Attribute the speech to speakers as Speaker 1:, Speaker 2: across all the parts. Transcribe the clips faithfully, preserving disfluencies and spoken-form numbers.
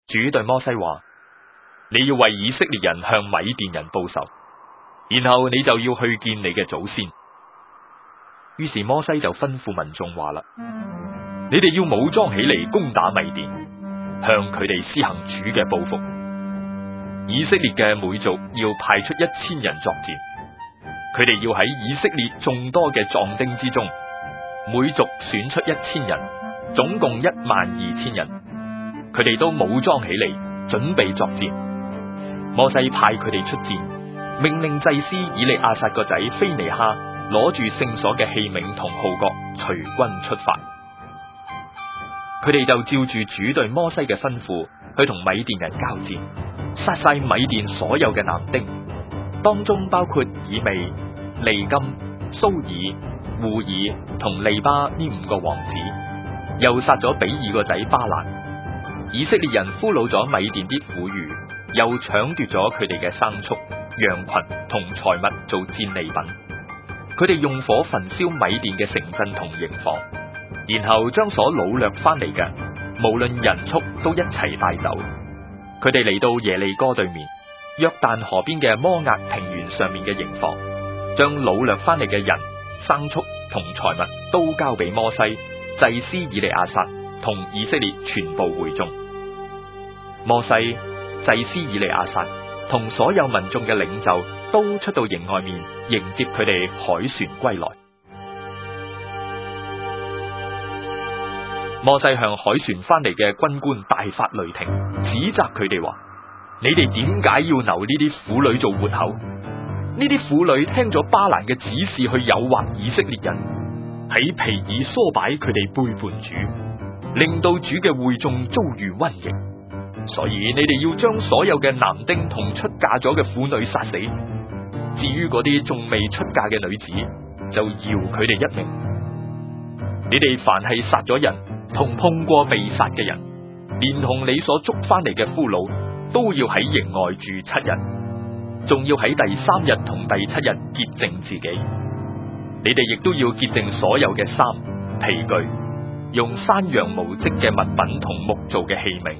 Speaker 1: 主對摩西話：你要為以色列人向米甸人報仇，然後你就要去見你嘅祖先。於是摩西就吩咐民眾話啦：你哋要武裝起嚟攻打米甸，向佢哋施行主嘅報復。以色列嘅每族要派出一千人作戰，佢哋要喺以色列眾多嘅壯丁之中，每族選出一千人，總共一萬二千人。佢哋都武裝起嚟，準備作戰。摩西派佢哋出戰，命令祭司以利亞撒個仔非尼哈攞住聖所嘅器皿同號角，隨軍出發。佢哋就照住主對摩西嘅吩咐，去同米甸人交戰，殺晒米甸所有嘅男丁，當中包括以未、利金、蘇爾、戶爾同利巴呢五個王子，又殺咗比爾個仔巴蘭。以色列人俘虜咗米甸啲婦孺，又搶奪咗佢哋嘅牲畜、羊群同財物做戰利品。佢哋用火焚燒米甸嘅城鎮同營房，然後將所擄掠翻嚟嘅，無論人畜都一齊帶走。佢哋嚟到耶利哥對面，約旦河邊嘅摩押平原上面嘅營房，將擄掠翻嚟嘅人、牲畜同財物都交俾摩西、祭司以利亞撒同以色列全部會眾。摩西、祭司以利亞撒同所有民眾嘅領袖都出到營外面迎接佢哋凱旋歸來。摩西向凱旋翻嚟嘅軍官大發雷霆，指責佢哋話：你哋點解要留呢啲婦女做活口？呢啲婦女聽咗巴蘭嘅指示去誘惑以色列人，喺皮爾唆擺佢哋背叛主，令到主嘅會眾遭遇瘟疫。所以你哋要將所有嘅男丁同出嫁咗嘅婦女殺死，至於嗰啲仲未出嫁嘅女子，就饒佢哋一命。你哋凡係殺咗人同碰過被殺嘅人，連同你所捉翻嚟嘅俘虜，都要喺營外住七日，仲要喺第三日同第七日潔淨自己。你哋亦都要潔淨所有嘅衫、皮具，用山羊毛織嘅物品同木做嘅器皿。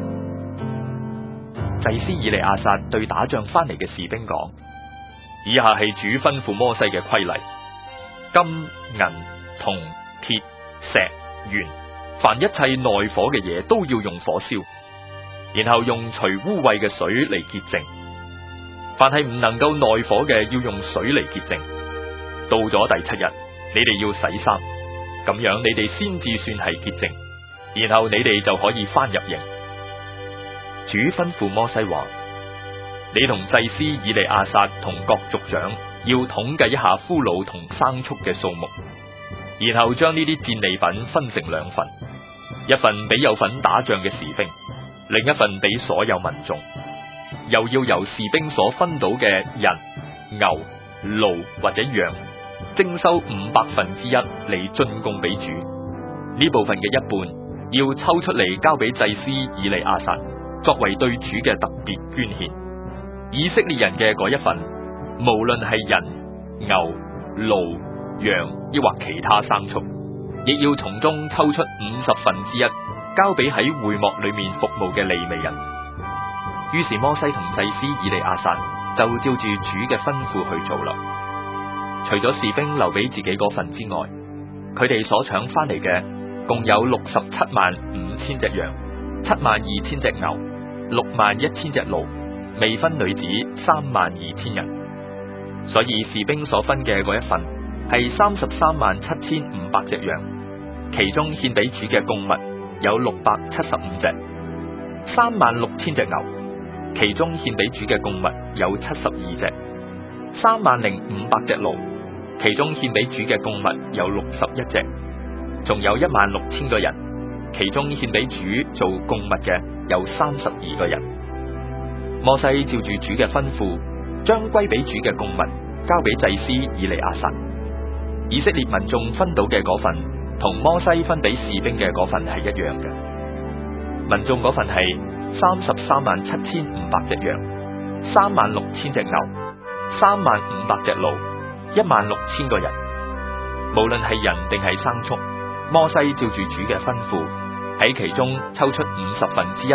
Speaker 1: 祭司以利亞撒對打仗翻嚟嘅士兵講：以下係主吩咐摩西嘅規例，金、銀、銅、鐵、石、鉛，凡一切內火嘅嘢都要用火燒，然後用除污穢嘅水嚟潔淨。凡係唔能夠內火嘅，要用水嚟潔淨。到咗第七日，你哋要洗衫，咁樣你哋先至算係潔淨，然後你哋就可以翻入營。主吩咐摩西話：你同祭司以利亞撒同各族長要統計一下俘虜同牲畜嘅數目，然後將呢啲戰利品分成兩份，一份俾有份打仗嘅士兵，另一份俾所有民眾。又要由士兵所分到嘅人、牛、驢或者羊，徵收五百分之一嚟進貢俾主。呢部分嘅一半要抽出嚟交俾祭司以利亞撒，作為對主嘅特別捐獻。以色列人嘅嗰一份，無論係人、牛、驢、羊，抑或其他牲畜，亦要從中抽出五十分之一，交俾喺會幕裏面服務嘅利未人。於是摩西同祭司以利亞撒就照住主嘅吩咐去做啦。除咗士兵留俾自己嗰份之外，佢哋所搶翻嚟嘅共有六十七萬五千隻羊、七萬二千隻牛、六萬一千隻驢，未分女子三萬二千人。所以士兵所分嘅嗰一份係三十三萬七千五百隻羊，其中獻俾主嘅供物有六百七十五隻；三萬六千隻牛，其中獻俾主嘅供物有七十二隻；三萬零五百隻驢，其中獻俾主嘅供物有六十一隻；仲有一萬六千個人，其中獻俾主做供物嘅有三十二個人。摩西照住主嘅吩咐，將歸俾主嘅供物交俾祭司以利亞撒。以色列民眾分到嘅嗰份，同摩西分俾士兵嘅嗰份係一樣嘅。民眾嗰份係三十三萬七千五百隻羊，三萬六千隻牛，三萬五百隻驢，一萬六千個人。無論係人定係牲畜，摩西照住主嘅吩咐，喺其中抽出五十分之一，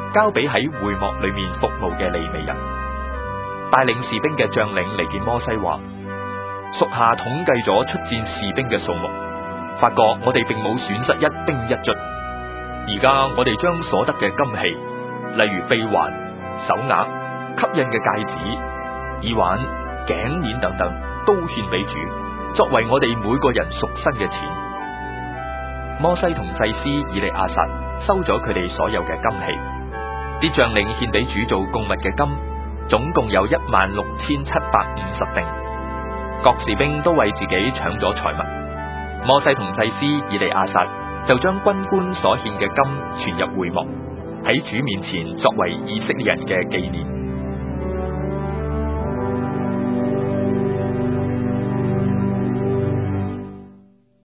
Speaker 1: 交俾喺會幕裏面服務嘅利未人。帶領士兵嘅將領嚟見摩西話：屬下統計咗出戰士兵嘅數目，發覺我哋並冇損失一兵一卒。而家我哋將所得嘅金器，例如臂環、手鐲、吸印嘅戒指、耳環、頸鏈等等，都獻俾主，作為我哋每個人贖身嘅錢。摩西同祭司以利亞撒收咗佢哋所有嘅金器，啲將領獻俾主做供物嘅金，總共有一萬六千七百五十錠。各士兵都為自己搶咗財物。摩西同祭司以利亞撒就將軍官所獻嘅金存入會幕，喺主面前作為以色列人嘅紀念。